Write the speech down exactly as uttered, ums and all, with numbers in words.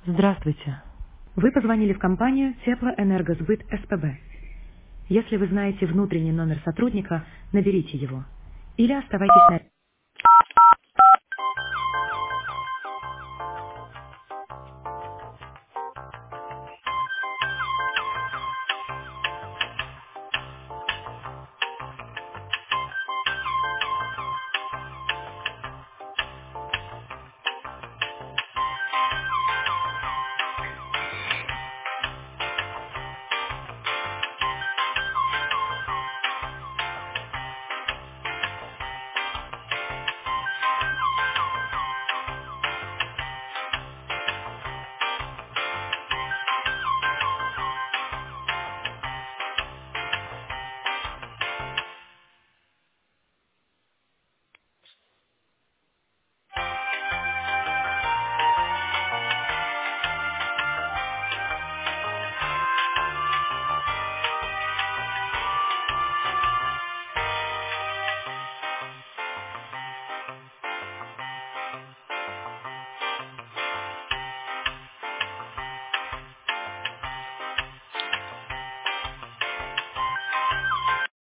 Здравствуйте. Вы позвонили в компанию Теплоэнергосбыт СПБ. Если вы знаете внутренний номер сотрудника, наберите его. Или оставайтесь на...